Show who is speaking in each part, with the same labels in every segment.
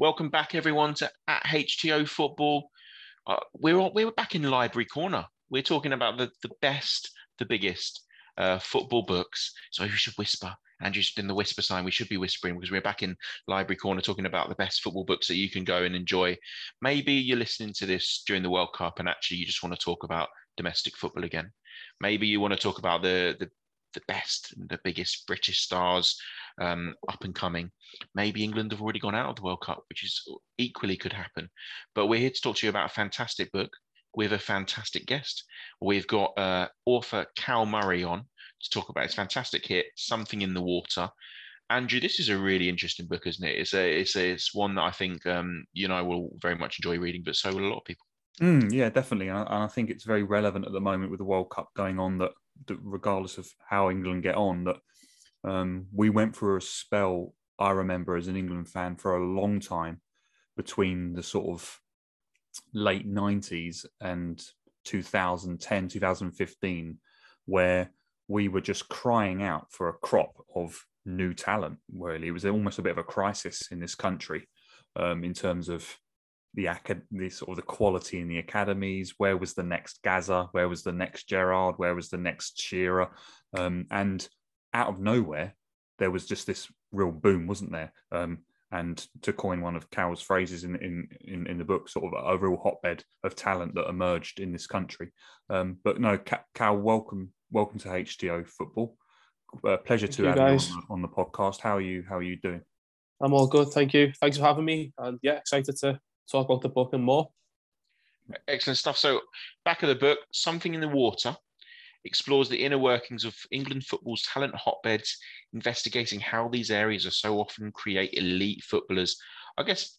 Speaker 1: Welcome back, everyone, to at HTO Football. We're back in Library Corner. We're talking about the best, the biggest football books. So we should whisper. Andrew's in the whisper sign. We should be whispering because we're back in Library Corner talking about the best football books that you can go and enjoy. Maybe you're listening to this during the World Cup and actually you just want to talk about domestic football again. Maybe you want to talk about the best, the biggest British stars up and coming. Maybe England have already gone out of the World Cup, which is equally could happen. But we're here to talk to you about a fantastic book with a fantastic guest. We've got author Cal Murray on to talk about his fantastic hit, Something in the Water. Andrew, this is a really interesting book, isn't it? It's one that I think you and I will very much enjoy reading, but so will a lot of people.
Speaker 2: Yeah, definitely. And I think it's very relevant at the moment with the World Cup going on that regardless of how England get on, that we went through a spell, I remember as an England fan, for a long time between the sort of late 90s and 2010, 2015, where we were just crying out for a crop of new talent, really. It was almost a bit of a crisis in this country in terms of the sort of the quality in the academies. Where was the next Gaza? Where was the next Gerrard? Where was the next Shearer? And out of nowhere, there was just this real boom, wasn't there? And to coin one of Cal's phrases in the book, sort of a real hotbed of talent that emerged in this country. But no, Cal, welcome to HTO Football. Pleasure to have you on the podcast. How are you doing?
Speaker 3: I'm all good, thank you. Thanks for having me, and yeah, excited to talk about the book and more.
Speaker 1: Excellent stuff. So, back of the book, Something in the Water explores the inner workings of England football's talent hotbeds, investigating how these areas are so often create elite footballers. I guess,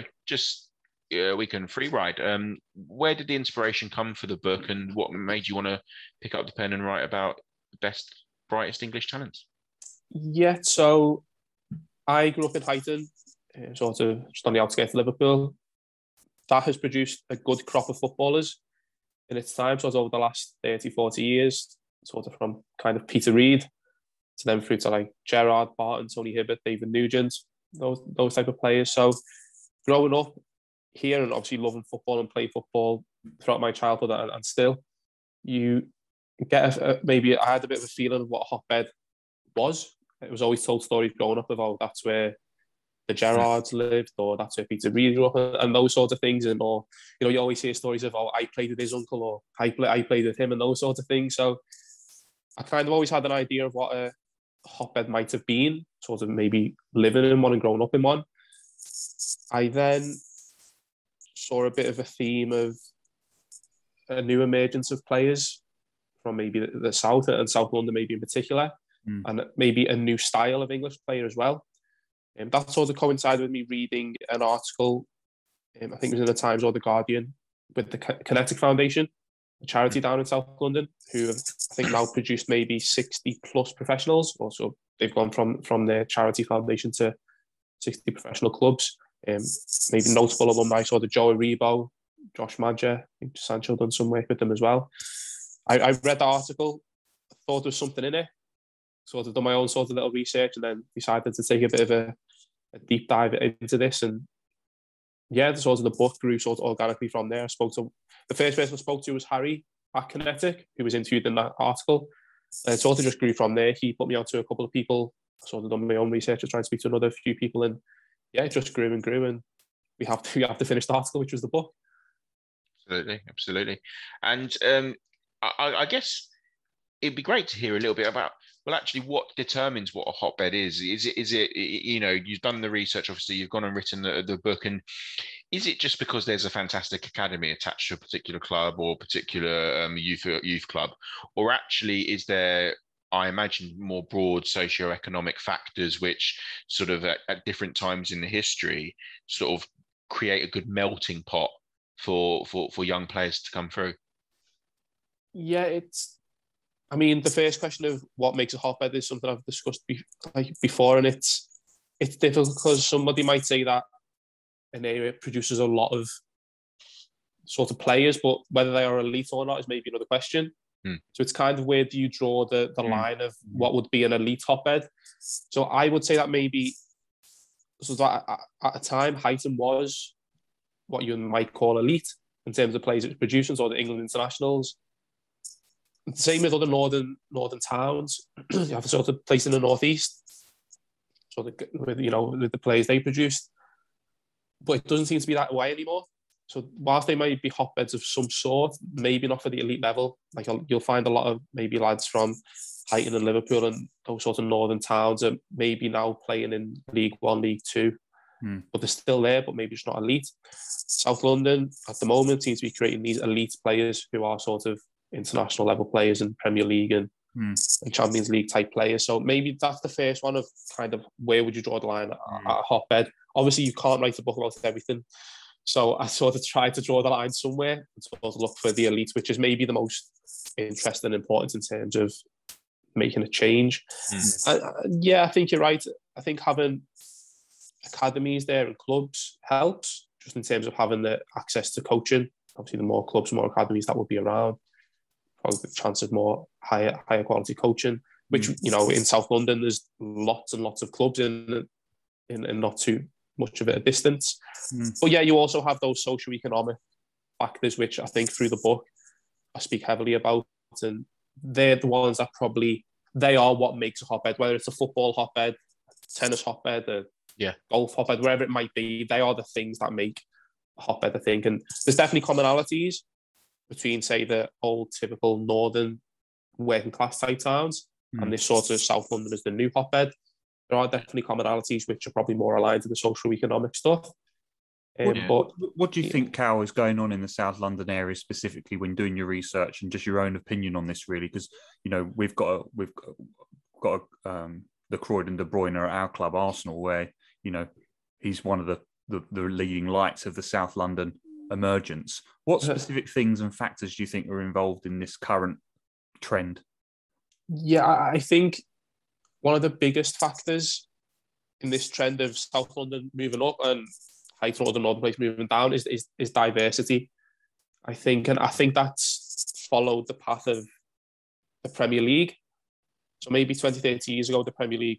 Speaker 1: we can free ride. Where did the inspiration come for the book, and what made you want to pick up the pen and write about the best, brightest English talents?
Speaker 3: Yeah, so I grew up in Huyton, sort of just on the outskirts of Liverpool. That has produced a good crop of footballers in its time, sort of over the last 30, 40 years, sort of from kind of Peter Reid to then through to like Gerrard, Barton, Tony Hibbert, David Nugent, those type of players. So growing up here and obviously loving football and playing football throughout my childhood and still, you get maybe I had a bit of a feeling of what a hotbed was. It was always told stories growing up about that's where the Gerrards lived, or that's where Peter Reid grew up, and those sorts of things. And or you always hear stories of, I played with his uncle, or I played with him, and those sorts of things. So I kind of always had an idea of what a hotbed might have been, sort of maybe living in one and growing up in one. I then saw a bit of a theme of a new emergence of players from maybe the South and South London, maybe in particular, and maybe a new style of English player as well. That sort of coincided with me reading an article, I think it was in the Times or the Guardian, with the Kinetic Foundation, a charity down in South London, who have, I think, now produced maybe 60 plus professionals. Also, they've gone from their charity foundation to 60 professional clubs. Maybe notable alumni, sort of Joe Aribo, Josh Madger. I think Sancho done some work with them as well. I read the article, thought there was something in it, sort of done my own sort of little research, and then decided to take a bit of a deep dive into this. And yeah, the book grew sort of organically from there. The first person I spoke to was Harry at Kinetic, who was interviewed in that article. And it sort of just grew from there. He put me onto a couple of people. I sort of done my own research and tried to speak to another few people. And yeah, it just grew and grew. And we have to finish the article, which was the book.
Speaker 1: Absolutely. And I guess it'd be great to hear a little bit about, well, actually, what determines what a hotbed is? Is it you've done the research, obviously, you've gone and written the book, and is it just because there's a fantastic academy attached to a particular club or particular youth club, or actually is there, I imagine, more broad socio-economic factors which sort of at different times in the history sort of create a good melting pot for young players to come through?
Speaker 3: Yeah, the first question of what makes a hotbed is something I've discussed before, and it's difficult because somebody might say that an area produces a lot of sort of players, but whether they are elite or not is maybe another question. So it's kind of where do you draw the line of what would be an elite hotbed? So I would say that maybe So that at a time, Heighton was what you might call elite in terms of players it was producing, so the England internationals. Same with other northern towns. You have a sort of place in the northeast, so with the players they produced, but it doesn't seem to be that way anymore. So whilst they might be hotbeds of some sort, maybe not for the elite level. Like you'll find a lot of maybe lads from Heighton and Liverpool and those sorts of northern towns are maybe now playing in League One, League Two, but they're still there, but maybe it's not elite. South London at the moment seems to be creating these elite players who are sort of international level players in Premier League and Champions League type players. So maybe that's the first one of kind of where would you draw the line at a hotbed. Obviously, you can't write a book about everything. So I sort of tried to draw the line somewhere and sort of look for the elite, which is maybe the most interesting and important in terms of making a change. I think you're right. I think having academies there and clubs helps, just in terms of having the access to coaching. Obviously, the more clubs, more academies that will be around, probably the chance of more higher quality coaching. Which in South London, there's lots and lots of clubs in not too much of a distance. But yeah, you also have those socio-economic factors, which I think through the book I speak heavily about, and they're the ones that they are what makes a hotbed, whether it's a football hotbed, tennis hotbed, a golf hotbed, wherever it might be. They are the things that make a hotbed, I think. And there's definitely commonalities between, say, the old typical northern working class type towns and this sort of South London as the new hotbed. There are definitely commonalities which are probably more aligned to the socio-economic stuff.
Speaker 2: What do you think, Cal, is going on in the South London area specifically when doing your research, and just your own opinion on this, really? Because we've got the Croydon De Bruyne at our club, Arsenal, where he's one of the leading lights of the South London emergence. What specific things and factors do you think are involved in this current trend?
Speaker 3: Yeah, I think one of the biggest factors in this trend of South London moving up and Heighton or the northern place moving down is diversity. I think that's followed the path of the Premier League. So maybe 20, 30 years ago, the Premier League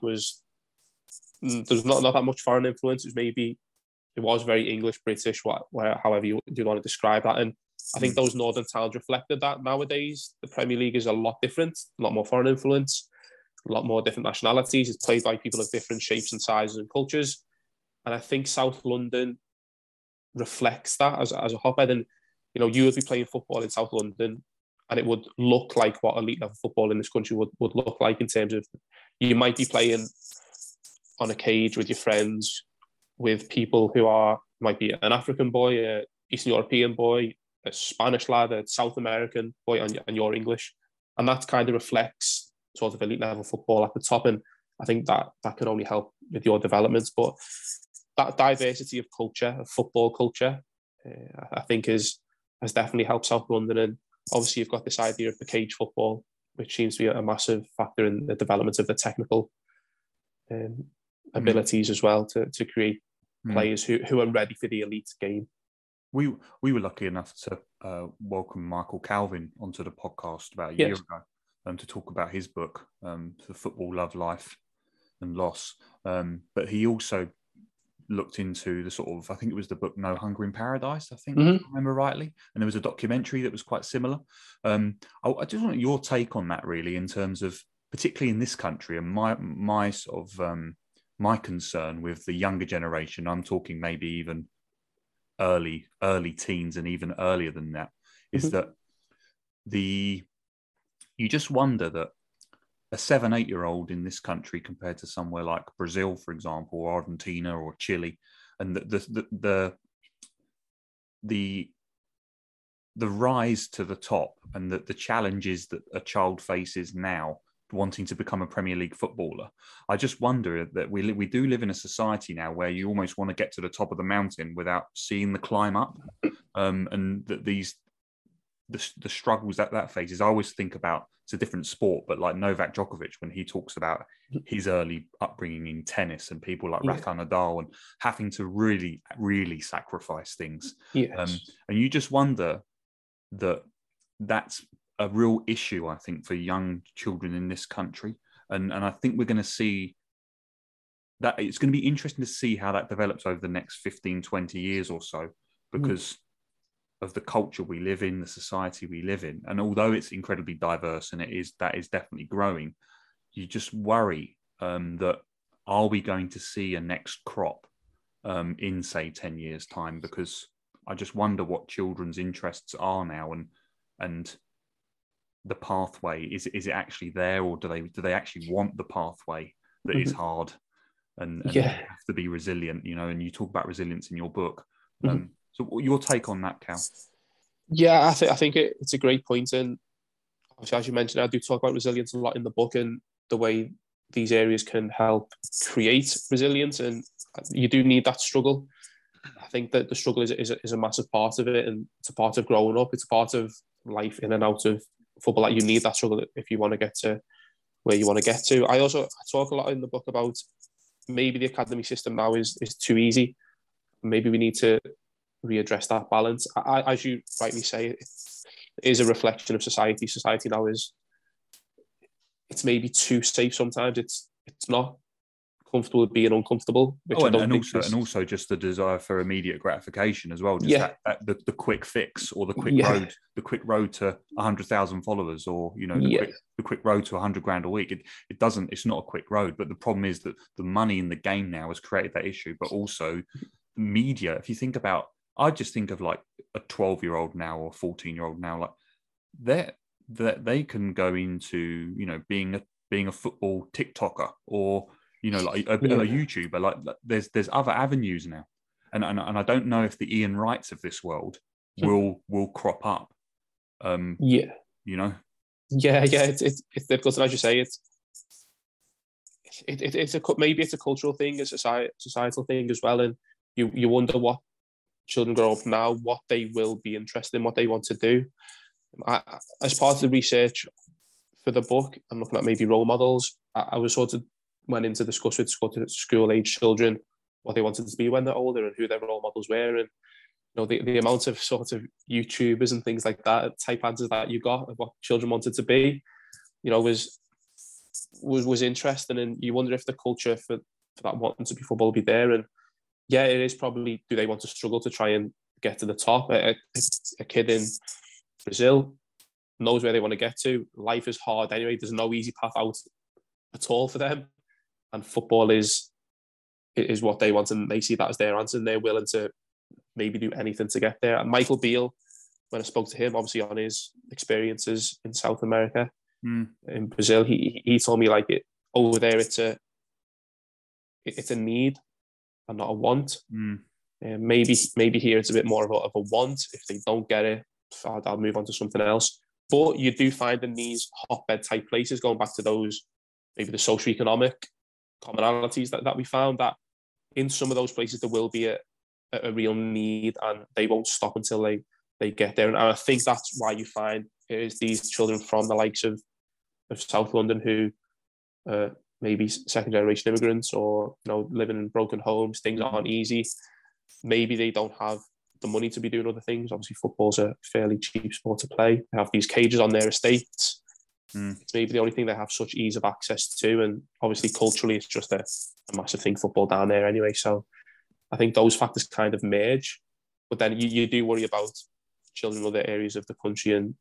Speaker 3: there's not that much foreign influence. It was very English, British, however you do want to describe that. And I think those northern towns reflected that. Nowadays, the Premier League is a lot different, a lot more foreign influence, a lot more different nationalities. It's played by people of different shapes and sizes and cultures. And I think South London reflects that as a hotbed. And, you would be playing football in South London and it would look like what elite level football in this country would look like, in terms of you might be playing on a cage with your friends, with people who might be an African boy, an Eastern European boy, a Spanish lad, a South American boy, and you're English. And that kind of reflects sort of elite level football at the top. And I think that can only help with your developments. But that diversity of culture, of football culture, I think has definitely helped South London. And obviously you've got this idea of the cage football, which seems to be a massive factor in the development of the technical abilities as well, to create players who are ready for the elite game.
Speaker 2: We were lucky enough to welcome Michael Calvin onto the podcast about a year ago to talk about his book, The Football, Love, Life and Loss. But he also looked into the sort of, I think it was the book No Hunger in Paradise, I think, if I remember rightly. And there was a documentary that was quite similar. I just want your take on that, really, in terms of, particularly in this country, and my sort of my concern with the younger generation. I'm talking maybe even early teens and even earlier than that, is that you just wonder that a 7-8-year-old in this country compared to somewhere like Brazil, for example, or Argentina or Chile, and the rise to the top and the challenges that a child faces now wanting to become a Premier League footballer. I just wonder that we do live in a society now where you almost want to get to the top of the mountain without seeing the climb up, and that the struggles that faces. I always think about, it's a different sport, but like Novak Djokovic, when he talks about his early upbringing in tennis, and people like Rafa Nadal, and having to really, really sacrifice things. And you just wonder that's a real issue, I think, for young children in this country. And I think we're going to see that it's going to be interesting to see how that develops over the next 15, 20 years or so, because of the culture we live in, the society we live in. And although it's incredibly diverse and that is definitely growing, you just worry that are we going to see a next crop in, say, 10 years' time? Because I just wonder what children's interests are now, and the pathway, is it actually there, or do they actually want the pathway that is hard and have to be resilient, and you talk about resilience in your book. So your take on that, Cal?
Speaker 3: Yeah, I think it's a great point. And obviously, as you mentioned, I do talk about resilience a lot in the book and the way these areas can help create resilience. And you do need that struggle. I think that the struggle is a massive part of it, and it's a part of growing up. It's a part of life in and out of football. Like, you need that struggle if you want to get to where you want to get to. I talk a lot in the book about maybe the academy system now is too easy. Maybe we need to readdress that balance. As you rightly say, it is a reflection of society. Society now it's maybe too safe sometimes. It's not comfortable with being uncomfortable.
Speaker 2: And also just the desire for immediate gratification as well. Just the quick fix, or the quick road to 100,000 followers, or the quick road to 100 grand a week. It's not a quick road. But the problem is that the money in the game now has created that issue. But also media. If you think about, I just think of like a 12-year-old now or 14-year-old now, like they can go into being a football TikToker, or like a YouTuber. Like there's other avenues now, and I don't know if the Ian Wrights of this world will crop up.
Speaker 3: It's difficult, and as you say, maybe it's a cultural thing, a societal thing as well, and you wonder what children grow up now, what they will be interested in, what they want to do. As part of the research for the book, I'm looking at maybe role models. I was sort of went in to discuss with school-age children what they wanted to be when they're older and who their role models were. And the amount of sort of YouTubers and things like that, type answers that you got of what children wanted to be, was interesting. And you wonder if the culture for that wanting to be football will be there. And yeah, it is probably, do they want to struggle to try and get to the top? A kid in Brazil knows where they want to get to. Life is hard anyway. There's no easy path out at all for them. And football is what they want, and they see that as their answer, and they're willing to maybe do anything to get there. And Michael Beale, when I spoke to him, obviously on his experiences in South America, in Brazil, he told me like over there it's a need and not a want. Maybe here it's a bit more of a want. If they don't get it, I'll move on to something else. But you do find in these hotbed type places, going back to those, maybe the socioeconomic commonalities that we found, that in some of those places there will be a real need, and they won't stop until they get there. And I think that's why you find is these children from the likes of South London who maybe second generation immigrants, or living in broken homes, things aren't easy. Maybe they don't have the money to be doing other things. Obviously, football's a fairly cheap sport to play. They have these cages on their estates. It's maybe the only thing they have such ease of access to, and obviously culturally it's just a massive thing, football down there anyway. So I think those factors kind of merge, but then you do worry about children in other areas of the country, and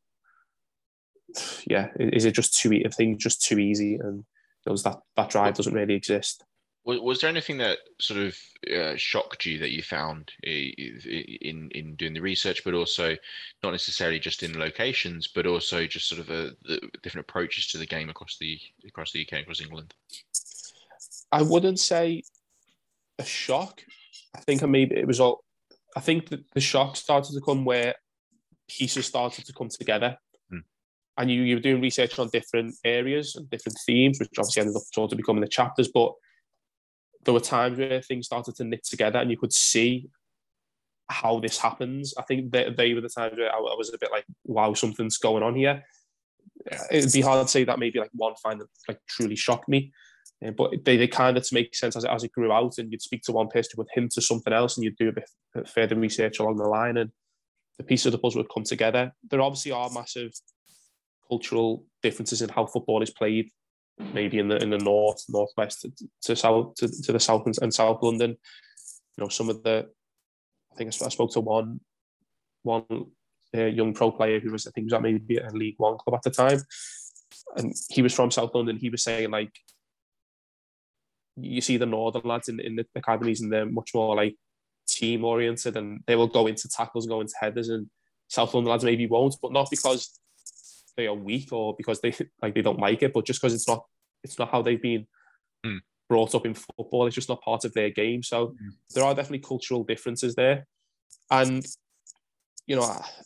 Speaker 3: is it just just too easy, and that drive doesn't really exist.
Speaker 1: Was there anything that sort of shocked you that you found in doing the research, but also not necessarily just in locations, but also just sort of the different approaches to the game across the UK, across England?
Speaker 3: I wouldn't say a shock. I think maybe it was all. I think that the shock started to come where pieces started to come together, and you were doing research on different areas and different themes, which obviously ended up sort of becoming the chapters, but there were times where things started to knit together and you could see how this happens. I think they were the times where I was a bit like, wow, something's going on here. It'd be hard to say that maybe like one find that like truly shocked me, but they kind of to make sense as it grew out, and you'd speak to one person would hint to something else, and you'd do a bit further research along the line, and the pieces of the puzzle would come together. There obviously are massive cultural differences in how football is played maybe in the north, northwest to south to the south and South London. You know, some of the I think I spoke to one young pro player who was, I think, was at maybe a League One club at the time, and he was from South London. He was saying, like, you see the northern lads in the academies, and they're much more like team oriented, and they will go into tackles, go into headers, and South London lads maybe won't, but not because they are weak or because they don't like it, but just because it's not how they've been brought up in football. It's just not part of their game. So there are definitely cultural differences there. And, you know,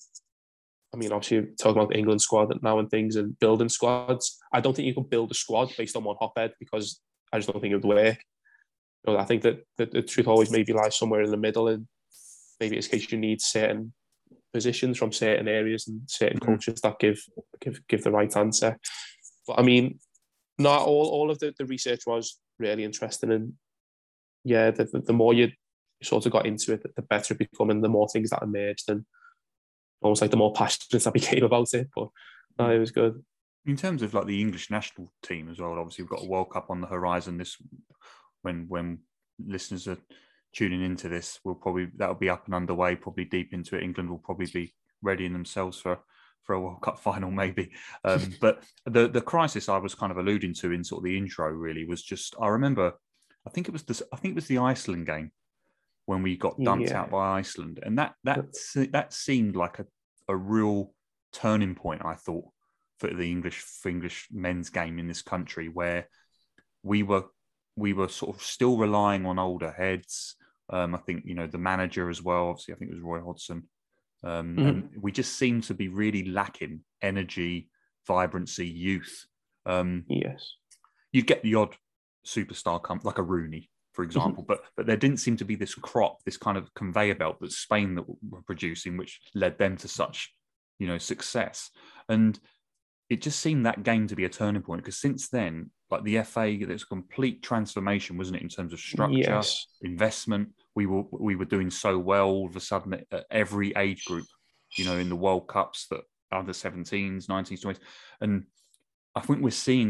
Speaker 3: I mean, obviously talking about the England squad now and things and building squads, I don't think you can build a squad based on one hotbed, because I just don't think it would work. You know, I think that the truth always maybe lies somewhere in the middle, and maybe it's case you need certain positions from certain areas and certain cultures that give the right answer. But I mean, not all of the research was really interesting, and yeah, the more you sort of got into it, the better it became, and the more things that emerged, and almost like the more passionate I became about it. But no, it was good.
Speaker 2: In terms of like the English national team as well, obviously we've got a World Cup on the horizon. When listeners are tuning into this, that'll be up and underway, probably deep into it. England will probably be readying themselves for a World Cup final, maybe. But the crisis I was kind of alluding to in sort of the intro really was just, I remember, I think it was the Iceland game when we got dumped out by Iceland, and that seemed like a real turning point, I thought, for the English men's game in this country, where we were sort of still relying on older heads. I think, you know, the manager as well, obviously, I think it was Roy Hodgson. And we just seemed to be really lacking energy, vibrancy, youth.
Speaker 3: Yes.
Speaker 2: You'd get the odd superstar come, like a Rooney, for example, but there didn't seem to be this crop, this kind of conveyor belt that Spain that were producing, which led them to such, you know, success. And it just seemed that game to be a turning point, because since then, like the FA, there's a complete transformation, wasn't it, in terms of structure, investment. We were doing so well all of a sudden at every age group, you know, in the World Cups, that under 17s, 19s, 20s, and I think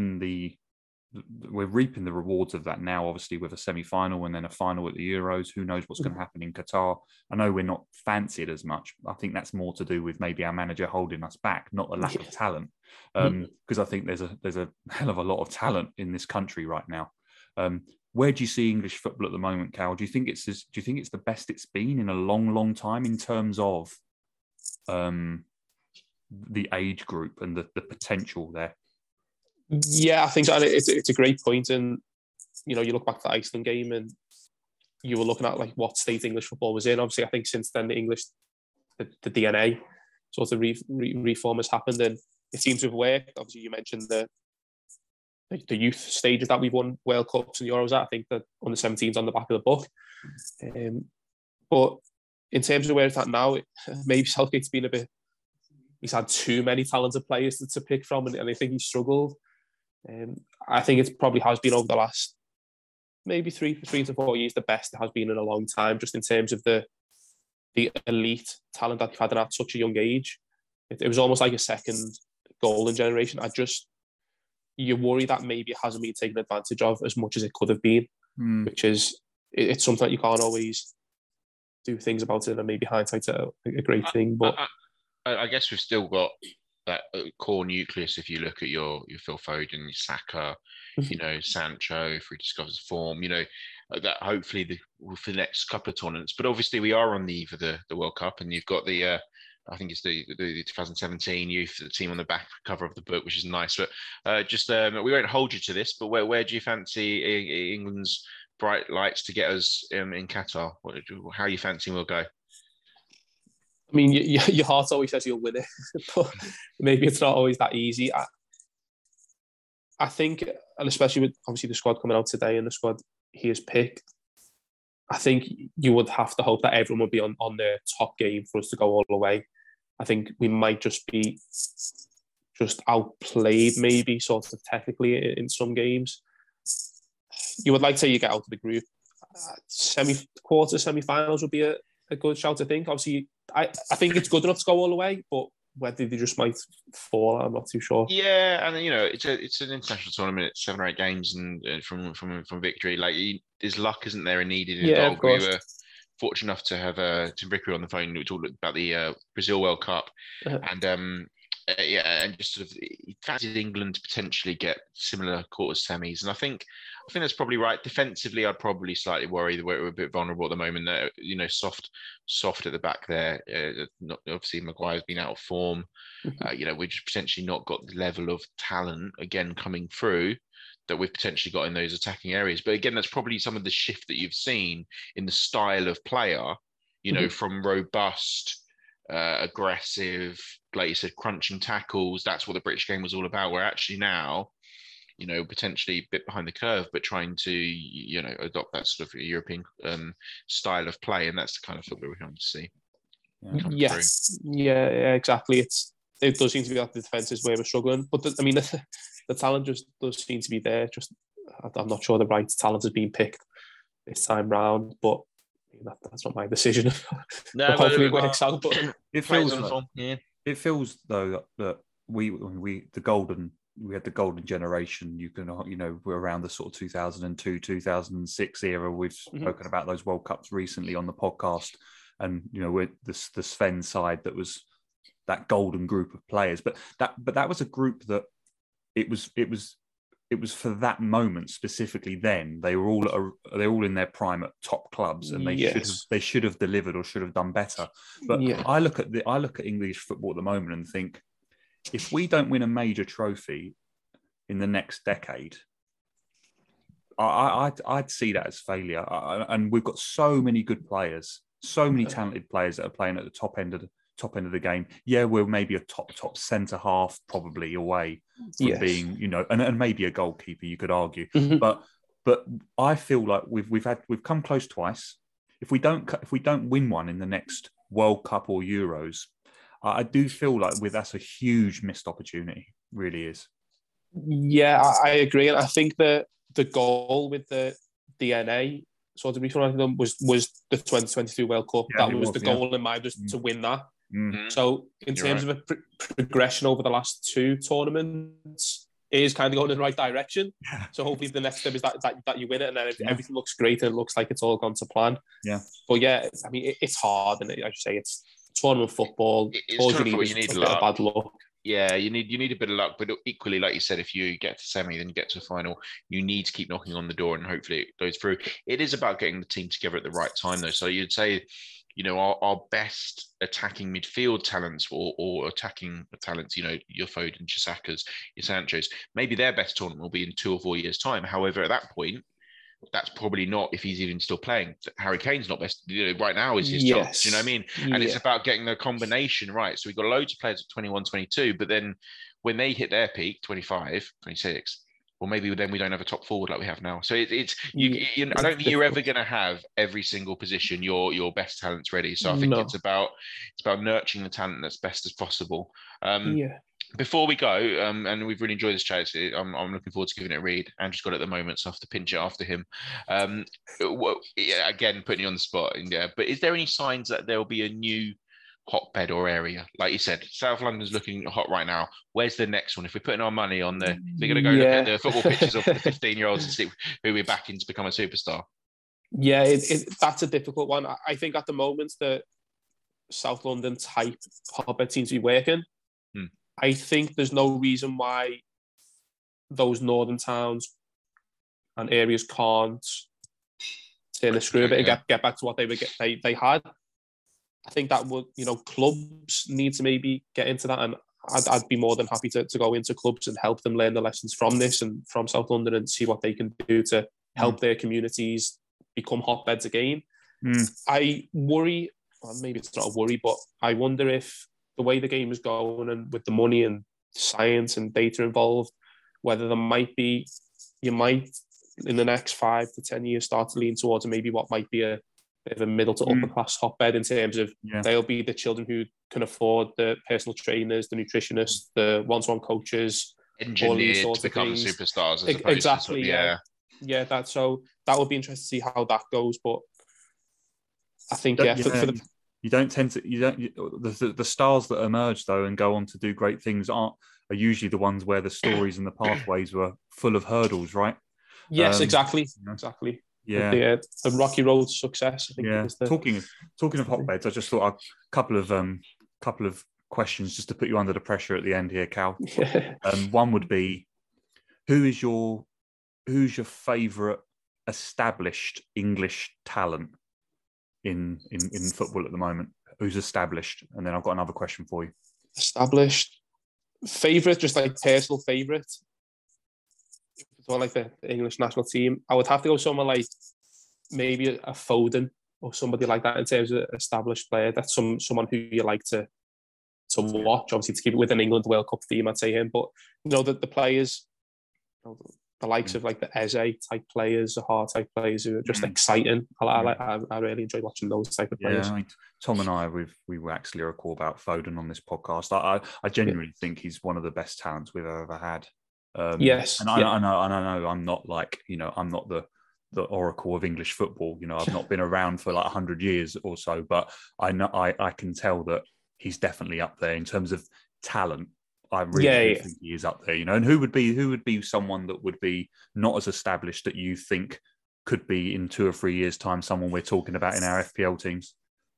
Speaker 2: we're reaping the rewards of that now, obviously, with a semi-final and then a final at the Euros. Who knows what's going to happen in Qatar? I know we're not fancied as much. I think that's more to do with maybe our manager holding us back, not a lack of talent. Because I think there's a hell of a lot of talent in this country right now. Where do you see English football at the moment, Cal? Do you think it's the best it's been in a long, long time in terms of the age group and the potential there?
Speaker 3: Yeah, I think so. It's a great point. And, you know, you look back to the Iceland game and you were looking at like what state English football was in. Obviously, I think since then the DNA sort of reform has happened, and it seems to have worked. Obviously, you mentioned the youth stages that we've won World Cups and Euros at. I think that under 17's on the back of the book. But in terms of where it's at now, maybe Southgate's been he's had too many talented players to pick from, and I think he's struggled. I think it probably has been over the last maybe 3 to 4 years the best it has been in a long time, just in terms of the elite talent that we've had at such a young age. It was almost like a second golden generation. You worry that maybe it hasn't been taken advantage of as much as it could have been, which is, it's something that you can't always do things about it, and maybe hindsight's a great thing. But
Speaker 1: I guess we've still got that core nucleus. If you look at your Phil Foden, your Saka, you know, Sancho, if he discovers form, you know, that hopefully for the next couple of tournaments. But obviously we are on the eve of the World Cup, and you've got the I think it's the 2017 youth team on the back cover of the book, which is nice. But we won't hold you to this, but where do you fancy England's bright lights to get us in Qatar? How are you fancying we'll go?
Speaker 3: I mean, your heart always says you'll win it, but maybe it's not always that easy. I think, and especially with obviously the squad coming out today and the squad he has picked, I think you would have to hope that everyone would be on their top game for us to go all the way. I think we might just be outplayed, maybe sort of technically in some games. You would like to say you get out of the group. Semi-finals would be a good shout, I think. Obviously, I think it's good enough to go all the way, but whether they just might fall. I'm not too sure.
Speaker 1: Yeah, and it's an international tournament. It's 7 or 8 games, and from victory, like there's luck, isn't there, needed in
Speaker 3: Yeah,
Speaker 1: goal.
Speaker 3: of course.
Speaker 1: We were fortunate enough to have Tim Brickery on the phone. We talked about the Brazil World Cup, and and just sort of fancied England to potentially get similar quarters semis, and I think that's probably right. Defensively, I'd probably slightly worry that we're a bit vulnerable at the moment. Soft at the back there. Obviously, Maguire's been out of form. We've just potentially not got the level of talent again coming through that we've potentially got in those attacking areas. But again, that's probably some of the shift that you've seen in the style of player. From robust, aggressive, like you said, crunching tackles. That's what the British game was all about. We're actually now, potentially a bit behind the curve, but trying to, adopt that sort of European style of play, and that's the kind of football we're going to see.
Speaker 3: Yes, yeah, exactly. It does seem to be that the defence is where we're struggling, but the talent just does seem to be there. Just I'm not sure the right talent has been picked this time round, but that's not my decision.
Speaker 1: No,
Speaker 3: hopefully it works out. But
Speaker 2: it feels though that we had the golden generation. We're around the sort of 2002, 2006 era. We've spoken about those World Cups recently on the podcast, and we're the Sven side that was that golden group of players. But that was a group that it was for that moment specifically. Then they were all in their prime at top clubs, and they should have delivered or should have done better. But I look at English football at the moment and think, if we don't win a major trophy in the next decade, I'd see that as failure. And we've got so many good players, so many talented players that are playing at the top end of the game. Yeah, we're maybe a top centre half probably away from being, and maybe a goalkeeper, you could argue. But I feel like we've come close twice. If we don't win one in the next World Cup or Euros, I do feel like that's a huge missed opportunity. Really is.
Speaker 3: Yeah, I agree, and I think that the goal with the DNA sort of refund was the 2022 World Cup.
Speaker 2: Yeah,
Speaker 3: that was the goal in mind, just to win that. So in terms of a progression over the last 2 tournaments, it is kind of going in the right direction.
Speaker 2: Yeah.
Speaker 3: So hopefully the next step is that you win it, and then everything looks great and it looks like it's all gone to plan.
Speaker 2: Yeah.
Speaker 3: But I mean, it's hard, and as you say, it's tournament football. All you need is a bit of bad luck.
Speaker 1: Yeah, you need a bit of luck, but equally, like you said, if you get to semi, then you get to a final, you need to keep knocking on the door, and hopefully it goes through. It is about getting the team together at the right time, though. So you'd say, our best attacking midfield talents or attacking talents, your Foden, your Sakas, your Sanchos, maybe their best tournament will be in 2 or 4 years' time. However, at that point, that's probably not, if he's even still playing. Harry Kane's not best. Right now is his chance. Do you know what I mean? And it's about getting the combination right. So we've got loads of players at 21, 22, but then when they hit their peak, 25, 26, well, maybe then we don't have a top forward like we have now. So I don't think you're ever going to have every single position your best talents ready. So I think it's about nurturing the talent that's best as possible. Before we go, and we've really enjoyed this chat, I'm looking forward to giving it a read. Andrew's got it at the moment, so I have to pinch it after him. Again, putting you on the spot. But is there any signs that there will be a new hotbed or area? Like you said, South London's looking hot right now. Where's the next one? If we're putting our money on we're going to go look at the football pitches of the 15-year-olds and see who we're backing to become a superstar.
Speaker 3: Yeah, that's a difficult one. I think at the moment the South London type hotbed seems to be working. I think there's no reason why those northern towns and areas can't turn the screw a bit and get back to what they had. I think that would, clubs need to maybe get into that, and I'd be more than happy to go into clubs and help them learn the lessons from this and from South London and see what they can do to help their communities become hotbeds again. I worry, well, maybe it's not a worry, but I wonder if the way the game is going and with the money and science and data involved, whether you might in the next 5 to 10 years start to lean towards maybe what might be a bit of a middle to upper class hotbed in terms of they'll be the children who can afford the personal trainers, the nutritionists, the one-to-one coaches,
Speaker 1: engineered to become superstars.
Speaker 3: Exactly. That would be interesting to see how that goes. But I think
Speaker 2: the stars that emerge though and go on to do great things are usually the ones where the stories and the pathways were full of hurdles, right?
Speaker 3: Yes, exactly.
Speaker 2: Yeah.
Speaker 3: The rocky road to success, I think.
Speaker 2: Yeah.
Speaker 3: Is the...
Speaker 2: Talking of hotbeds, I just thought a couple of questions just to put you under the pressure at the end here, Cal. One would be, who's your favourite established English talent in football at the moment? Who's established? And then I've got another question for you.
Speaker 3: Established favourite, just like personal favourite. So like the English national team, I would have to go someone like maybe a Foden or somebody like that in terms of established player. That's someone who you like to watch. Obviously, to keep it with an England World Cup theme, I'd say him. But the players, the likes of like the Eze type players, the Hart type players who are just exciting. I really enjoy watching those type of players.
Speaker 2: Yeah, I mean, Tom and I, we actually recall about Foden on this podcast. I genuinely think he's one of the best talents we've ever had.
Speaker 3: Yes,
Speaker 2: and I know I'm not like, I'm not the oracle of English football. I've not been around for like 100 years or so, but I know I can tell that he's definitely up there in terms of talent. I really think he is up there, And who would be someone that would be not as established that you think could be in 2 or 3 years' time someone we're talking about in our FPL teams?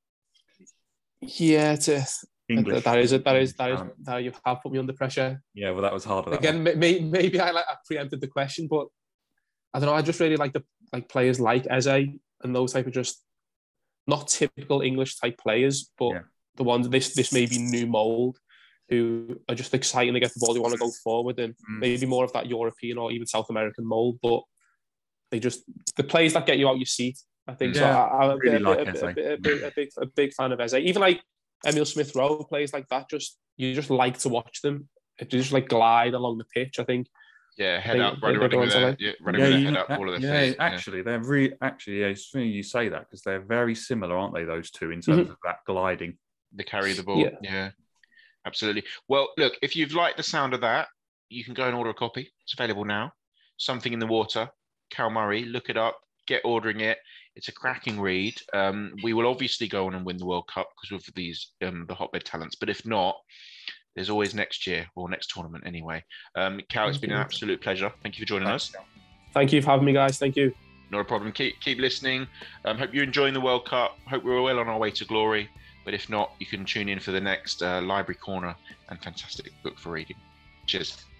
Speaker 3: Yeah,
Speaker 2: English.
Speaker 3: That you have put me under pressure.
Speaker 2: Yeah, well, that was harder.
Speaker 3: Again, maybe I preempted the question, but I don't know. I just really like players like Eze and those type of just not typical English type players, but the ones this may be new mold who are just exciting to get the ball. They want to go forward and maybe more of that European or even South American mold, but the players that get you out your seat. I think so. I'm a big fan of Eze. Even like Emile Smith Rowe, players like that. You just like to watch them. They just like glide along the pitch. I think.
Speaker 1: Yeah, head up, running with their head up, all of their feet.
Speaker 2: Actually, they're really it's funny you say that because they're very similar, aren't they? Those two in terms of that gliding.
Speaker 1: They carry the ball. Yeah, absolutely. Well, look, if you've liked the sound of that, you can go and order a copy. It's available now. Something in the Water, Cal Murray. Look it up. Get ordering it. It's a cracking read. We will obviously go on and win the World Cup because of these the hotbed talents. But if not, there's always next year or next tournament anyway. Cal, it's been an absolute pleasure. Thank you for joining us.
Speaker 3: Thank you for having me, guys. Thank you.
Speaker 1: Not a problem. Keep listening. Hope you're enjoying the World Cup. Hope we're well on our way to glory. But if not, you can tune in for the next Library Corner and fantastic book for reading. Cheers.